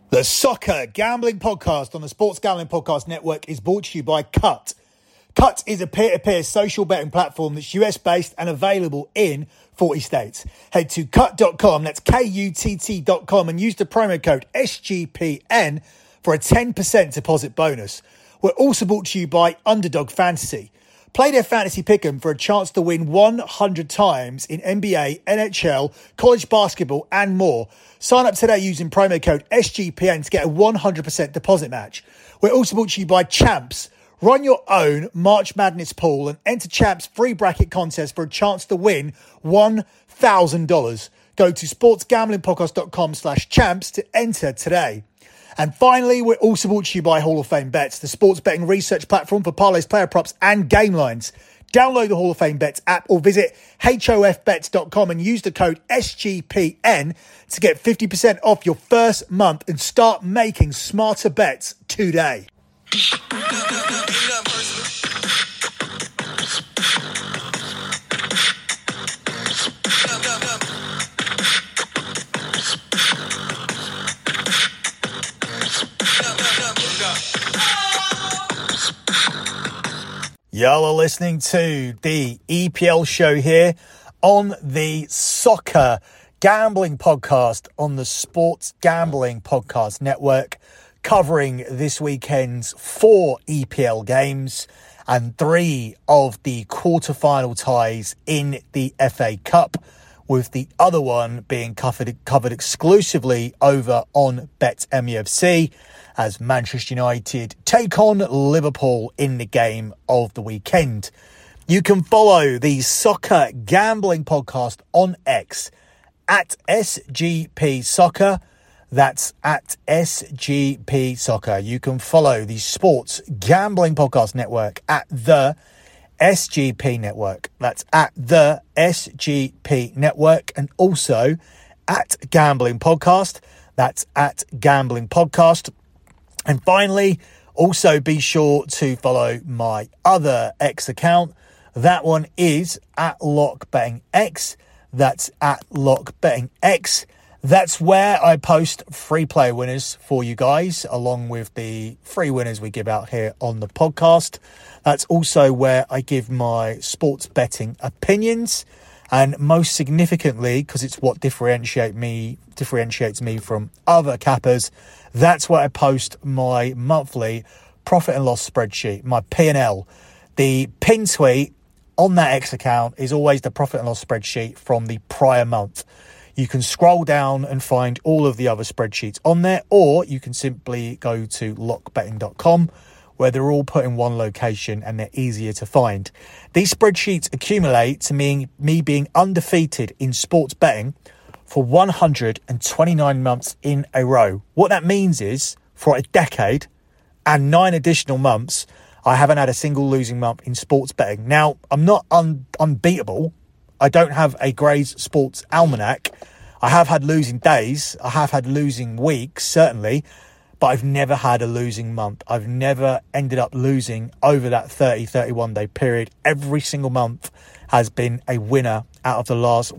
The Soccer Gambling Podcast on the Sports Gambling Podcast Network is brought to you by Cut. Cut is a peer-to-peer social betting platform that's US-based and available in 40 states. Head to cut.com, that's KUTT.com, and use the promo code SGPN for a 10% deposit bonus. We're also brought to you by Underdog Fantasy. Play their fantasy pick'em for a chance to win 100 times in NBA, NHL, college basketball, and more. Sign up today using promo code SGPN to get a 100% deposit match. We're also brought to you by Champs. Run your own March Madness pool and enter Champs' free bracket contest for a chance to win $1,000. Go to sportsgamblingpodcast.com/champs to enter today. And finally, we're also brought to you by Hall of Fame Bets, the sports betting research platform for parlays, player props, and game lines. Download the Hall of Fame Bets app or visit hofbets.com and use the code SGPN to get 50% off your first month and start making smarter bets today. Y'all are listening to the EPL show here on the Soccer Gambling Podcast on the Sports Gambling Podcast Network, covering this weekend's 4 EPL games and 3 of the quarter-final ties in the FA Cup, with the other one being covered exclusively over on BetMUFC as Manchester United take on Liverpool in the game of the weekend. You can follow the Soccer Gambling Podcast on X at SGP Soccer. That's at SGP Soccer. You can follow the Sports Gambling Podcast Network at the SGP Network. That's at the SGP Network, and also at Gambling Podcast. That's at Gambling Podcast. And finally, also be sure to follow my other X account. That one is at LockBettingX. That's at LockBettingX. That's where I post free play winners for you guys, along with the free winners we give out here on the podcast. That's also where I give my sports betting opinions. And most significantly, because it's what differentiates me from other cappers, that's where I post my monthly profit and loss spreadsheet, my P&L. The pin tweet on that X account is always the profit and loss spreadsheet from the prior month. You can scroll down and find all of the other spreadsheets on there, or you can simply go to lockbetting.com, where they're all put in one location and they're easier to find. These spreadsheets accumulate to me being undefeated in sports betting for 129 months in a row. What that means is, for a decade and 9 additional months, I haven't had a single losing month in sports betting. Now, I'm not unbeatable. I don't have a Gray's Sports Almanac. I have had losing days. I have had losing weeks, certainly. But I've never had a losing month. I've never ended up losing over that 31 day period. Every single month has been a winner out of the last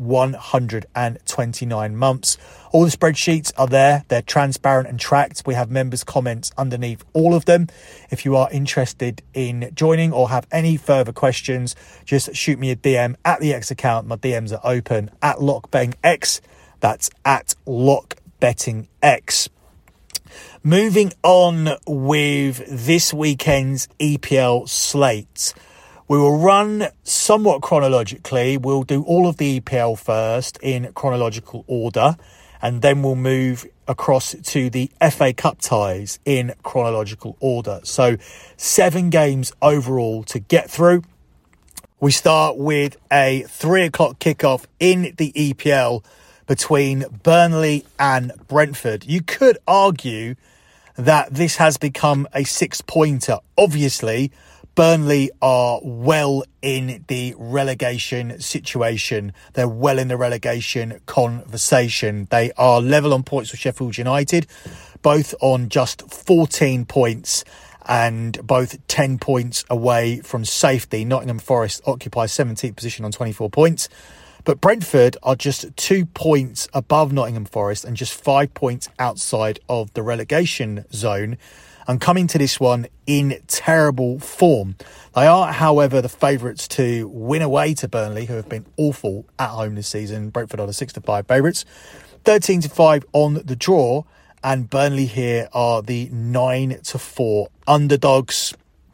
129 months. All the spreadsheets are there. They're transparent and tracked. We have members' comments underneath all of them. If you are interested in joining or have any further questions, just shoot me a DM at the X account. My DMs are open at LockBettingX. That's at LockBettingX. Moving on with this weekend's EPL slate. We will run somewhat chronologically. We'll do all of the EPL first in chronological order, and then we'll move across to the FA Cup ties in chronological order. So 7 games overall to get through. We start with a 3 o'clock kickoff in the EPL between Burnley and Brentford. You could argue that this has become a 6-pointer. Obviously, Burnley are well in the relegation situation. They're well in the relegation conversation. They are level on points with Sheffield United, both on just 14 points and both 10 points away from safety. Nottingham Forest occupies 17th position on 24 points. But Brentford are just 2 points above Nottingham Forest and just 5 points outside of the relegation zone, and coming to this one in terrible form. They are, however, the favourites to win away to Burnley, who have been awful at home this season. Brentford are the 6-5 favourites, 13-5 on the draw, and Burnley here are the 9-4 underdogs.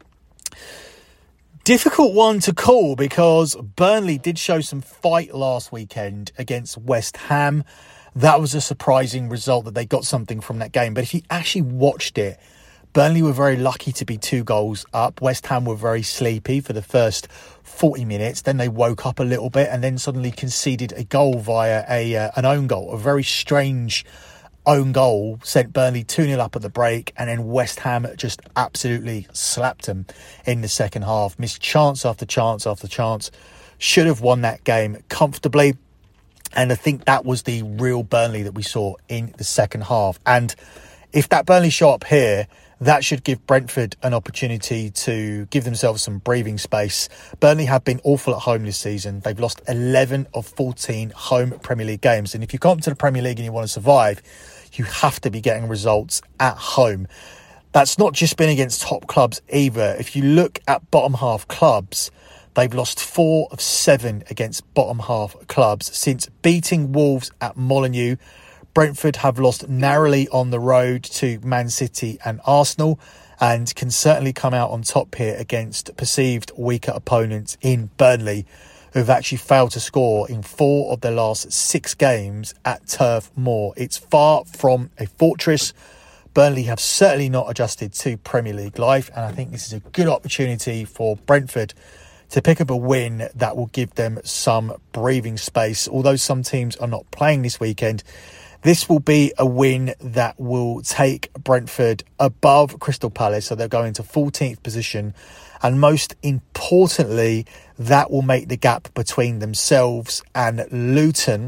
Difficult one to call because Burnley did show some fight last weekend against West Ham. That was a surprising result that they got something from that game. But if you actually watched it, Burnley were very lucky to be 2 goals up. West Ham were very sleepy for the first 40 minutes. Then they woke up a little bit and then suddenly conceded a goal via an own goal. A very strange own goal sent Burnley 2-0 up at the break, and then West Ham just absolutely slapped them in the second half. Missed chance after chance after chance. Should have won that game comfortably. And I think that was the real Burnley that we saw in the second half. And if that Burnley show up here, that should give Brentford an opportunity to give themselves some breathing space. Burnley have been awful at home this season. They've lost 11 of 14 home Premier League games. And if you come to the Premier League and you want to survive, you have to be getting results at home. That's not just been against top clubs either. If you look at bottom half clubs, they've lost 4 of 7 against bottom half clubs. Since beating Wolves at Molineux, Brentford have lost narrowly on the road to Man City and Arsenal, and can certainly come out on top here against perceived weaker opponents in Burnley, who've actually failed to score in 4 of their last 6 games at Turf Moor. It's far from a fortress. Burnley have certainly not adjusted to Premier League life, and I think this is a good opportunity for Brentford to pick up a win that will give them some breathing space. Although some teams are not playing this weekend, this will be a win that will take Brentford above Crystal Palace, so they'll go into 14th position. And most importantly, that will make the gap between themselves and Luton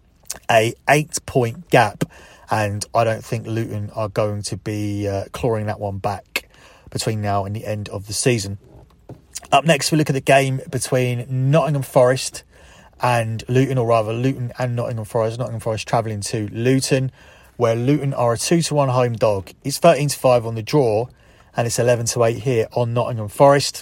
a 8-point gap. And I don't think Luton are going to be clawing that one back between now and the end of the season. Up next, we look at the game between Nottingham Forest and Luton, or rather Luton and Nottingham Forest. Nottingham Forest travelling to Luton, where Luton are a 2-1 home dog. It's 13-5 on the draw, and it's 11-8 here on Nottingham Forest.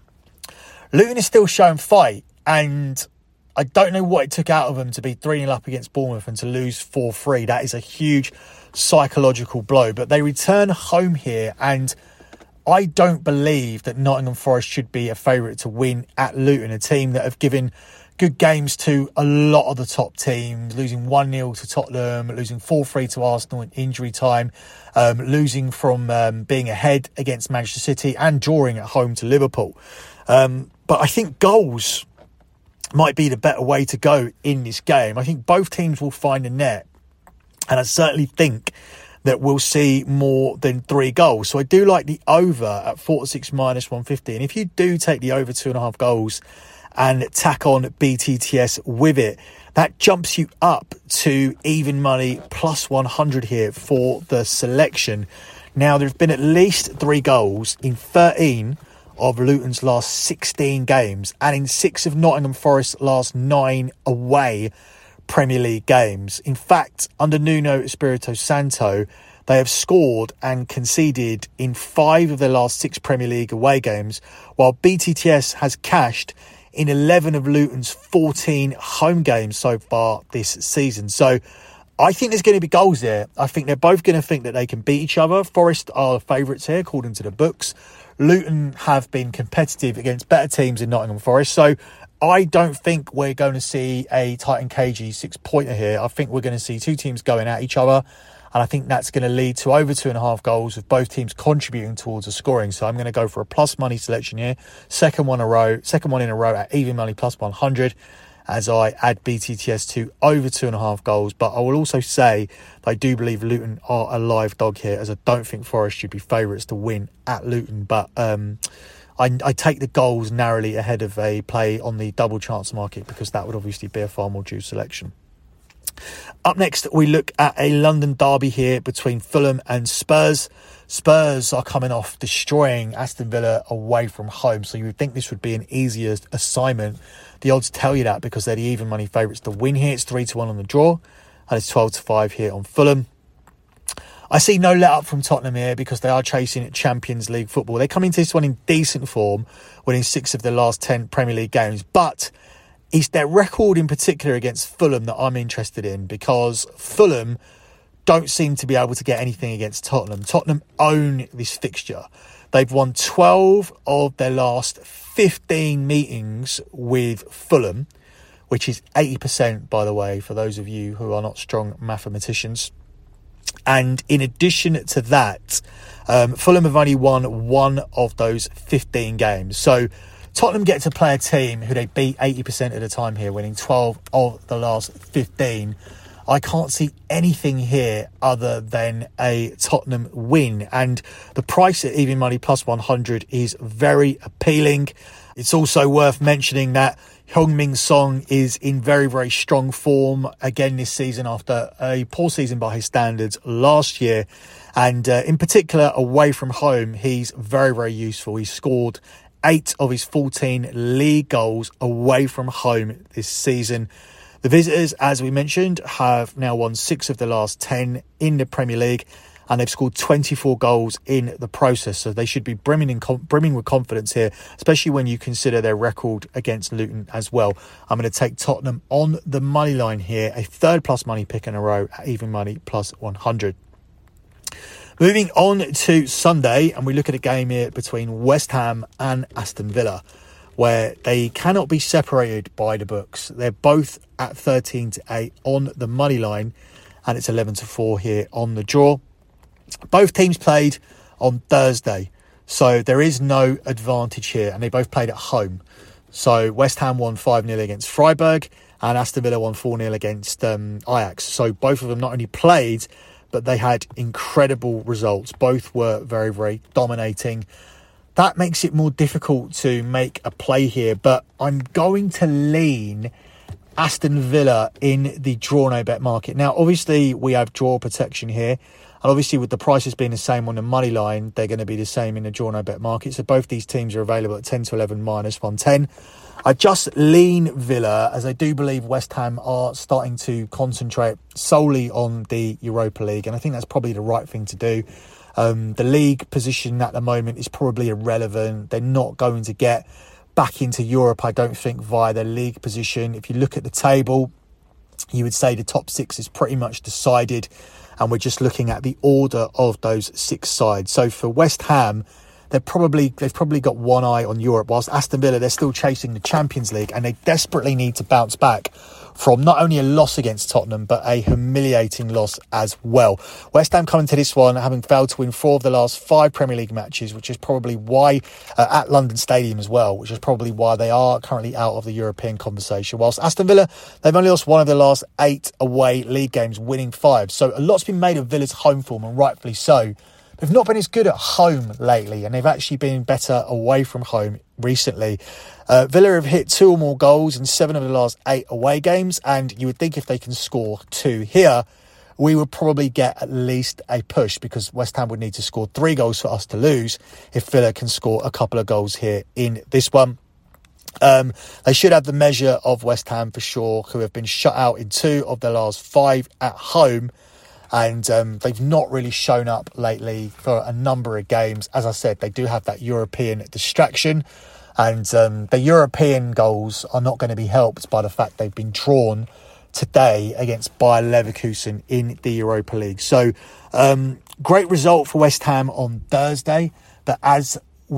Luton is still showing fight, and I don't know what it took out of them to be 3-0 up against Bournemouth and to lose 4-3. That is a huge psychological blow. But they return home here, and I don't believe that Nottingham Forest should be a favourite to win at Luton, a team that have given good games to a lot of the top teams, losing 1-0 to Tottenham, losing 4-3 to Arsenal in injury time, losing from being ahead against Manchester City and drawing at home to Liverpool. But I think goals might be the better way to go in this game. I think both teams will find a net, and I certainly think that we'll see more than 3 goals. So I do like the over at 4-6 minus 150. And if you do take the over 2.5 goals and tack on BTTS with it, that jumps you up to even money plus 100 here for the selection. Now, there have been at least 3 goals in 13 of Luton's last 16 games, and in 6 of Nottingham Forest's last 9 away Premier League games. In fact, under Nuno Espirito Santo, they have scored and conceded in 5 of their last 6 Premier League away games, while BTTS has cashed in 11 of Luton's 14 home games so far this season. So I think there's going to be goals there. I think they're both going to think that they can beat each other. Forest are the favourites here, according to the books. Luton have been competitive against better teams in Nottingham Forest. So I don't think we're going to see a tight and cagey 6-pointer here. I think we're going to see 2 teams going at each other. And I think that's going to lead to over 2.5 goals, with both teams contributing towards the scoring. So I'm going to go for a plus money selection here. Second one in a row at even money plus 100, as I add BTTS to over 2.5 goals. But I will also say that I do believe Luton are a live dog here, as I don't think Forest should be favourites to win at Luton. But I take the goals narrowly ahead of a play on the double chance market, because that would obviously be a far more due selection. Up next, we look at a London derby here between Fulham and Spurs. Spurs are coming off destroying Aston Villa away from home, so you would think this would be an easier assignment. The odds tell you that because they're the even money favourites to win here. It's 3-1 on the draw, and it's 12-5 here on Fulham. I see no let up from Tottenham here because they are chasing Champions League football. They come into this one in decent form, winning 6 of their last 10 Premier League games, but it's their record in particular against Fulham that I'm interested in, because Fulham don't seem to be able to get anything against Tottenham. Tottenham own this fixture. They've won 12 of their last 15 meetings with Fulham, which is 80%, by the way, for those of you who are not strong mathematicians. And in addition to that, Fulham have only won 1 of those 15 games. So Tottenham get to play a team who they beat 80% of the time here, winning 12 of the last 15. I can't see anything here other than a Tottenham win. And the price at even money plus 100 is very appealing. It's also worth mentioning that Heung-min Son is in very, very strong form again this season after a poor season by his standards last year. And in particular, away from home, he's very, very useful. He scored 8 of his 14 league goals away from home this season. The visitors, as we mentioned, have now won 6 of the last 10 in the Premier League, and they've scored 24 goals in the process. So they should be brimming with confidence here, especially when you consider their record against Luton as well. I'm going to take Tottenham on the money line here, a third plus money pick in a row at even money plus 100. Moving on to Sunday, and we look at a game here between West Ham and Aston Villa, where they cannot be separated by the books. They're both at 13-8 on the money line, and it's 11-4 here on the draw. Both teams played on Thursday, so there is no advantage here, and they both played at home. So West Ham won 5-0 against Freiburg, and Aston Villa won 4-0 against Ajax. So both of them not only played, but they had incredible results. Both were very, very dominating. That makes it more difficult to make a play here, but I'm going to lean Aston Villa in the draw no bet market. Now, obviously, we have draw protection here, and obviously with the prices being the same on the money line, they're going to be the same in the draw no bet market. So both these teams are available at 10-11 minus 110. I just lean Villa, as I do believe West Ham are starting to concentrate solely on the Europa League, and I think that's probably the right thing to do. The league position at the moment is probably irrelevant. They're not going to get back into Europe, I don't think, via their league position. If you look at the table, you would say the top 6 is pretty much decided, and we're just looking at the order of those 6 sides. So for West Ham, they've probably got one eye on Europe, whilst Aston Villa, they're still chasing the Champions League, and they desperately need to bounce back from not only a loss against Tottenham, but a humiliating loss as well. West Ham coming to this one having failed to win 4 of the last 5 Premier League matches, which is probably why, at London Stadium as well, which is probably why they are currently out of the European conversation. Whilst Aston Villa, they've only lost 1 of the last 8 away league games, winning 5. So a lot's been made of Villa's home form, and rightfully so. They've not been as good at home lately, and they've actually been better away from home recently. Villa have hit 2 or more goals in 7 of the last 8 away games, and you would think if they can score 2 here, we would probably get at least a push, because West Ham would need to score 3 goals for us to lose if Villa can score a couple of goals here in this one. They should have the measure of West Ham for sure, who have been shut out in 2 of their last 5 at home. And they've not really shown up lately for a number of games. As I said, they do have that European distraction. And the European goals are not going to be helped by the fact they've been drawn today against Bayer Leverkusen in the Europa League. So, great result for West Ham on Thursday. But as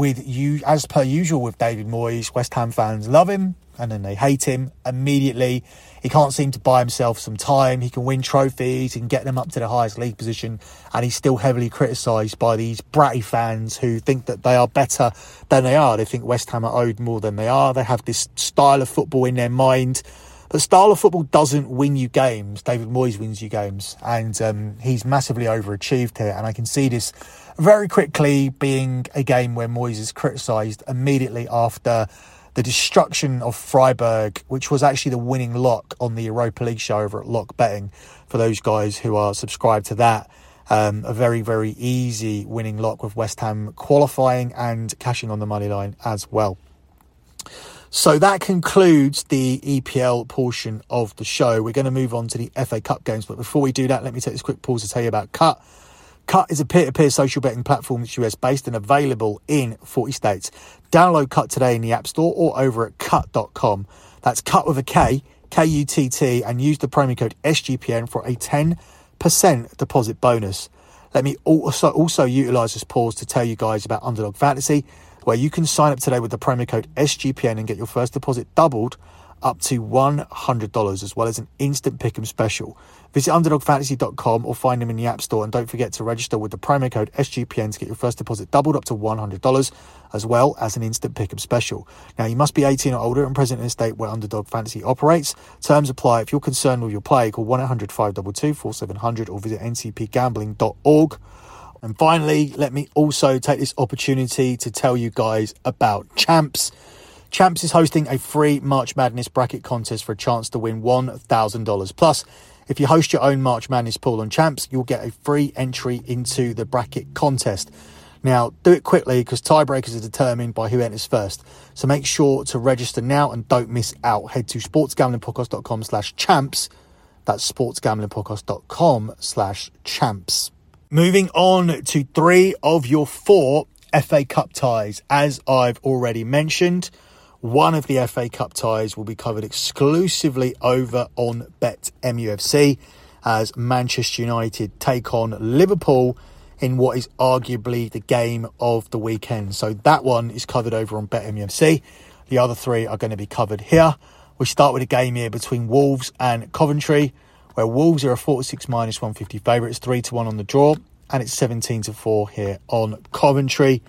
per usual with David Moyes, West Ham fans love him and then they hate him immediately. He can't seem to buy himself some time. He can win trophies and get them up to the highest league position, and he's still heavily criticised by these bratty fans who think that they are better than they are. They think West Ham are owed more than they are. They have this style of football in their mind. But style of football doesn't win you games. David Moyes wins you games, and he's massively overachieved here. And I can see this very quickly being a game where Moyes is criticised immediately after the destruction of Freiburg, which was actually the winning lock on the Europa League show over at Lock Betting, for those guys who are subscribed to that. A very, very easy winning lock with West Ham qualifying and cashing on the money line as well. So that concludes the EPL portion of the show. We're going to move on to the FA Cup games. But before we do that, let me take this quick pause to tell you about Cut. Cut is a peer-to-peer social betting platform that's US-based and available in 40 states. Download Cut today in the App Store or over at cut.com. That's Cut with a K, K-U-T-T, and use the promo code SGPN for a 10% deposit bonus. Let me also utilise this pause to tell you guys about Underdog Fantasy, where you can sign up today with the promo code SGPN and get your first deposit doubled up to $100, as well as an instant pick'em special. Visit underdogfantasy.com or find them in the App Store, and don't forget to register with the promo code SGPN to get your first deposit doubled up to $100, as well as an instant pick'em special. Now, you must be 18 or older and present in a state where Underdog Fantasy operates. Terms apply. If you're concerned with your play, call 1-800-522-4700 or visit ncpgambling.org. And finally, let me also take this opportunity to tell you guys about Champs. Champs is hosting a free March Madness bracket contest for a chance to win $1,000. Plus, if you host your own March Madness pool on Champs, you'll get a free entry into the bracket contest. Now, do it quickly because tiebreakers are determined by who enters first. So make sure to register now and don't miss out. Head to sportsgamblingpodcast.com/champs. That's sportsgamblingpodcast.com/champs. Moving on to 3 of your 4 FA Cup ties. As I've already mentioned, one of the FA Cup ties will be covered exclusively over on BetMUFC as Manchester United take on Liverpool in what is arguably the game of the weekend. So that one is covered over on BetMUFC. The other 3 are going to be covered here. We start with a game here between Wolves and Coventry, where Wolves are a 4-6 minus 150 favourite. It's 3-1 on the draw, and it's 17-4 here on Coventry.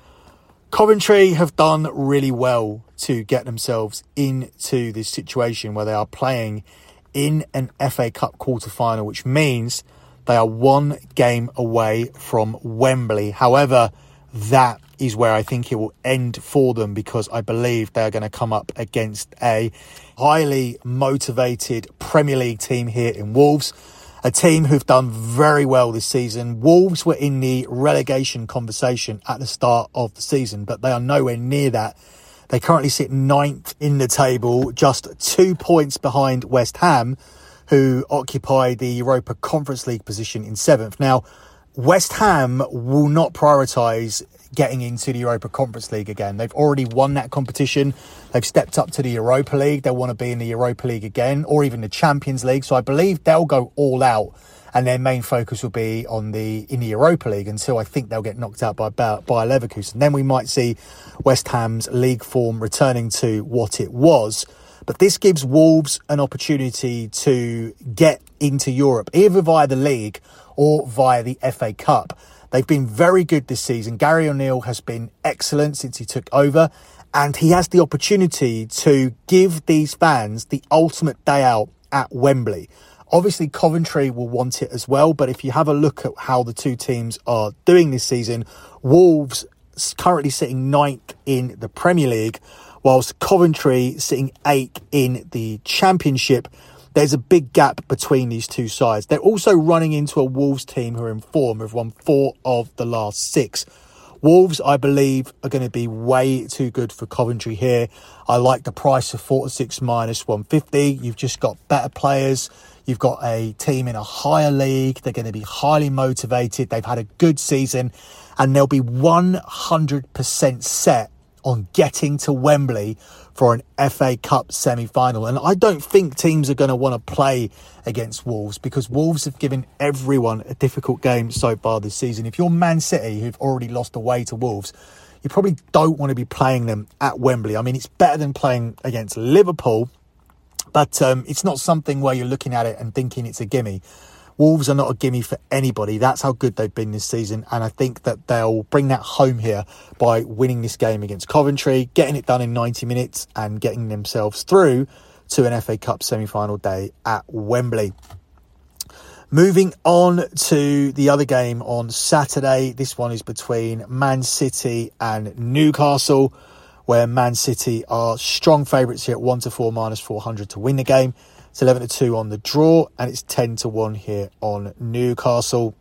Coventry have done really well to get themselves into this situation where they are playing in an FA Cup quarter-final, which means they are 1 game away from Wembley. However, that is where I think it will end for them, because I believe they are going to come up against a highly motivated Premier League team here in Wolves, a team who've done very well this season. Wolves were in the relegation conversation at the start of the season, but they are nowhere near that. They currently sit 9th in the table, just 2 points behind West Ham, who occupy the Europa Conference League position in 7th. Now, West Ham will not prioritise getting into the Europa Conference League again. They've already won that competition. They've stepped up to the Europa League. They want to be in the Europa League again, or even the Champions League. So I believe they'll go all out, and their main focus will be in the Europa League until I think they'll get knocked out by Leverkusen. Then we might see West Ham's league form returning to what it was. But this gives Wolves an opportunity to get into Europe, either via the league or via the FA Cup. They've been very good this season. Gary O'Neill has been excellent since he took over, and he has the opportunity to give these fans the ultimate day out at Wembley. Obviously, Coventry will want it as well, but if you have a look at how the 2 teams are doing this season, Wolves currently sitting 9th in the Premier League, whilst Coventry sitting 8th in the Championship. There's a big gap between these 2 sides. They're also running into a Wolves team who are in form, who've won 4 of the last 6. Wolves, I believe, are going to be way too good for Coventry here. I like the price of 4-6 minus 150. You've just got better players. You've got a team in a higher league. They're going to be highly motivated. They've had a good season, and they'll be 100% set on getting to Wembley for an FA Cup semi-final. And I don't think teams are going to want to play against Wolves, because Wolves have given everyone a difficult game so far this season. If you're Man City, who've already lost away to Wolves, you probably don't want to be playing them at Wembley. I mean, it's better than playing against Liverpool, but it's not something where you're looking at it and thinking it's a gimme. Wolves are not a gimme for anybody. That's how good they've been this season. And I think that they'll bring that home here by winning this game against Coventry, getting it done in 90 minutes and getting themselves through to an FA Cup semi-final day at Wembley. Moving on to the other game on Saturday. This one is between Man City and Newcastle, where Man City are strong favourites here at 1-4 minus 400 to win the game. It's 11-2 on the draw, and it's 10-1 here on Newcastle.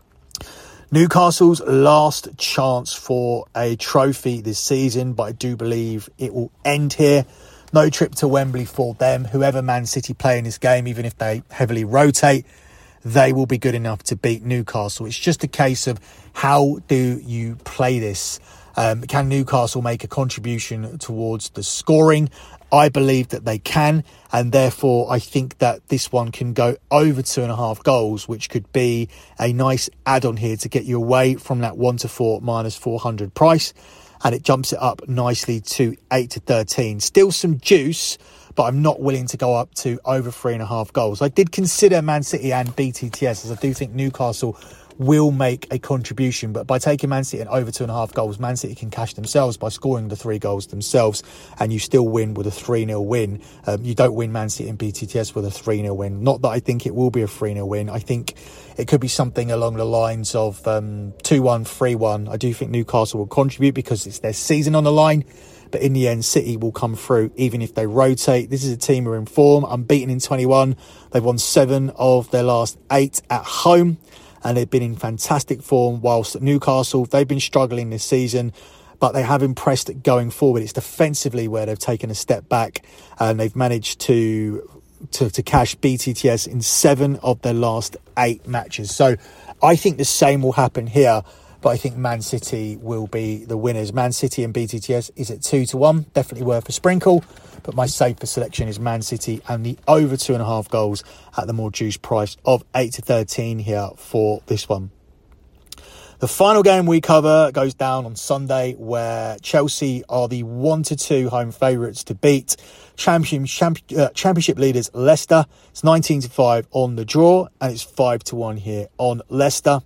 Newcastle's last chance for a trophy this season, but I do believe it will end here. No trip to Wembley for them. Whoever Man City play in this game, even if they heavily rotate, they will be good enough to beat Newcastle. It's just a case of how do you play this? Can Newcastle make a contribution towards the scoring? I believe that they can, and therefore I think that this one can go over 2.5 goals, which could be a nice add-on here to get you away from that 1-4 minus 400 price, and it jumps it up nicely to 8-13. Still some juice, but I'm not willing to go up to over 3.5 goals. I did consider Man City and BTTS, as I do think Newcastle will make a contribution, but by taking Man City and over 2.5 goals, Man City can cash themselves by scoring the 3 goals themselves, and you still win with a 3-0 win. You don't win Man City and BTTS with a 3-0 win. Not that I think it will be a 3-0 win. I think it could be something along the lines of 2-1, 3-1. I do think Newcastle will contribute because it's their season on the line, but in the end, City will come through even if they rotate. This is a team who are in form, unbeaten in 21. They've won 7 of their last 8 at home, and they've been in fantastic form, whilst at Newcastle, they've been struggling this season, but they have impressed going forward. It's defensively where they've taken a step back, and they've managed to cash BTTS in 7 of their last 8 matches. So I think the same will happen here, but I think Man City will be the winners. Man City and BTTS is at 2-1, definitely worth a sprinkle, but my safer selection is Man City and the over 2.5 goals at the more juice price of 8-13 here for this one. The final game we cover goes down on Sunday, where Chelsea are the 1-2 home favourites to beat championship leaders Leicester. It's 19-5 on the draw, and it's 5-1 here on Leicester.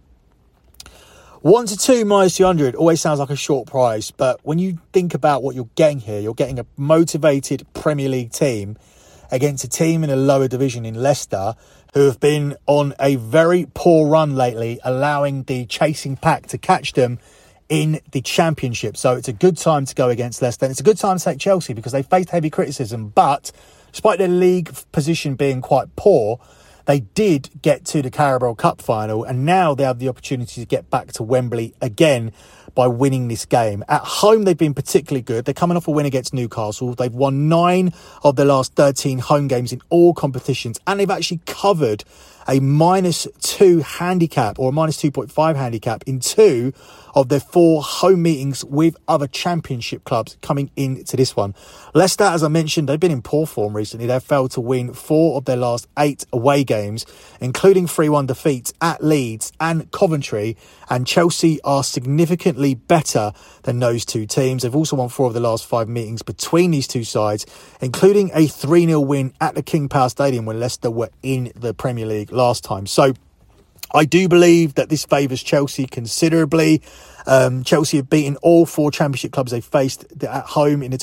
1-2 minus 200 always sounds like a short price, but when you think about what you're getting here, you're getting a motivated Premier League team against a team in a lower division in Leicester who have been on a very poor run lately, allowing the chasing pack to catch them in the Championship. So it's a good time to go against Leicester, and it's a good time to take Chelsea because they faced heavy criticism, but despite their league position being quite poor, they did get to the Carabao Cup final, and now they have the opportunity to get back to Wembley again by winning this game. At home, they've been particularly good. They're coming off a win against Newcastle. They've won 9 of their last 13 home games in all competitions, and they've actually covered a -2 handicap or a -2.5 handicap in 2 of their 4 home meetings with other Championship clubs coming into this one. Leicester, as I mentioned, they've been in poor form recently. They've failed to win 4 of their last 8 away games, including 3-1 defeats at Leeds and Coventry, and Chelsea are significantly better than those two teams. They've also won 4 of the last 5 meetings between these two sides, including a 3-0 win at the King Power Stadium when Leicester were in the Premier League last time. So I do believe that this favours Chelsea considerably. Chelsea have beaten all 4 Championship clubs they faced at home in the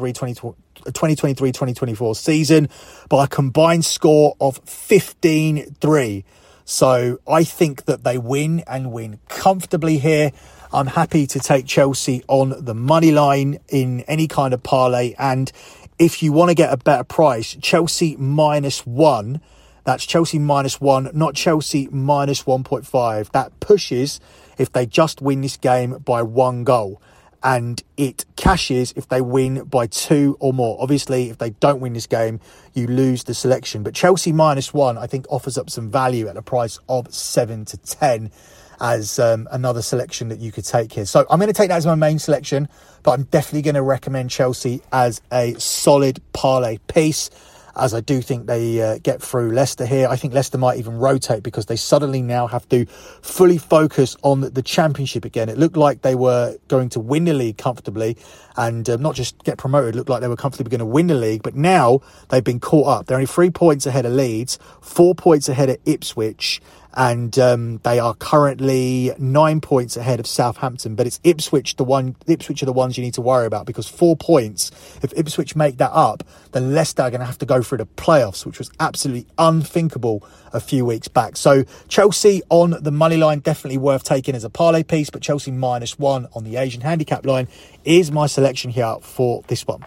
2023-2024 season by a combined score of 15-3. So I think that they win and win comfortably here. I'm happy to take Chelsea on the money line in any kind of parlay. And if you want to get a better price, Chelsea -1. That's Chelsea -1, not Chelsea -1.5. That pushes if they just win this game by 1 goal. And it cashes if they win by 2 or more. Obviously, if they don't win this game, you lose the selection. But Chelsea -1, I think, offers up some value at a price of 7-10 as another selection that you could take here. So I'm going to take that as my main selection, but I'm definitely going to recommend Chelsea as a solid parlay piece, as I do think they get through Leicester here. I think Leicester might even rotate because they suddenly now have to fully focus on the Championship again. It looked like they were going to win the league comfortably and not just get promoted. It looked like they were comfortably going to win the league, but now they've been caught up. They're only 3 points ahead of Leeds, 4 points ahead of Ipswich, and they are currently 9 points ahead of Southampton. But it's Ipswich are the ones you need to worry about, because 4 points, if Ipswich make that up, then Leicester are going to have to go through the playoffs, which was absolutely unthinkable a few weeks back. So Chelsea on the money line, definitely worth taking as a parlay piece, but Chelsea -1 on the Asian handicap line is my selection here for this one.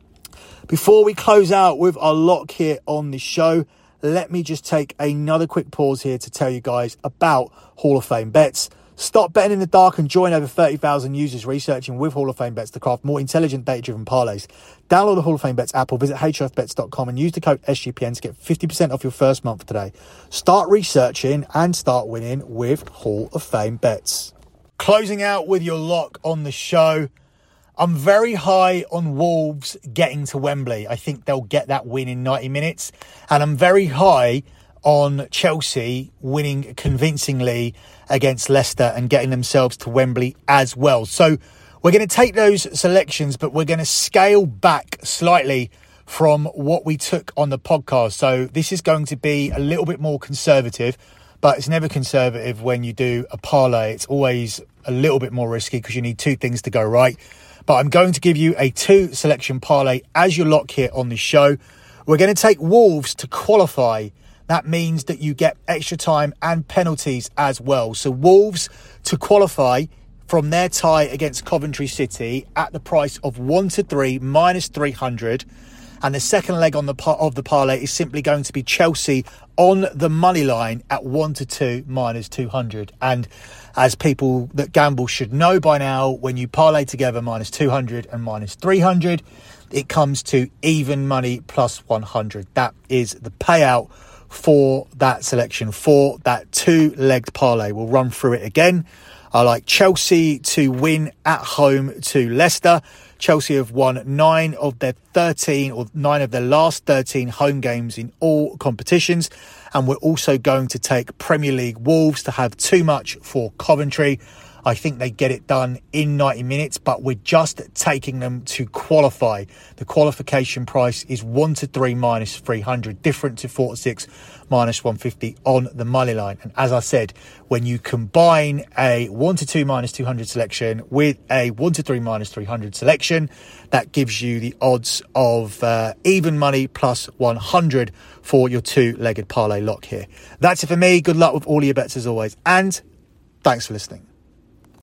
Before we close out with our lock here on the show, let me just take another quick pause here to tell you guys about Hall of Fame Bets. Stop betting in the dark and join over 30,000 users researching with Hall of Fame Bets to craft more intelligent, data-driven parlays. Download the Hall of Fame Bets app or visit hrfbets.com and use the code SGPN to get 50% off your first month today. Start researching and start winning with Hall of Fame Bets. Closing out with your lock on the show, I'm very high on Wolves getting to Wembley. I think they'll get that win in 90 minutes. And I'm very high on Chelsea winning convincingly against Leicester and getting themselves to Wembley as well. So we're going to take those selections, but we're going to scale back slightly from what we took on the podcast. So this is going to be a little bit more conservative, but it's never conservative when you do a parlay. It's always a little bit more risky because you need two things to go right. But I'm going to give you a 2 selection parlay as your lock here on the show. We're going to take Wolves to qualify. That means that you get extra time and penalties as well. So Wolves to qualify from their tie against Coventry City at the price of 1-3 -300. And the second leg of the parlay is simply going to be Chelsea on the money line at 1-2 -200. And as people that gamble should know by now, when you parlay together -200 and -300, it comes to even money plus 100. That is the payout for that selection, for that 2-legged parlay. We'll run through it again. I like Chelsea to win at home to Leicester. Chelsea have won 9 of their last 13 home games in all competitions. And we're also going to take Premier League Wolves to have too much for Coventry. I think they get it done in 90 minutes, but we're just taking them to qualify. The qualification price is 1-3 -300, different to 4-6 -150 on the money line. And as I said, when you combine a 1-2 -200 selection with a 1-3 -300 selection, that gives you the odds of even money plus 100 for your 2-legged parlay lock here. That's it for me. Good luck with all your bets as always, and thanks for listening.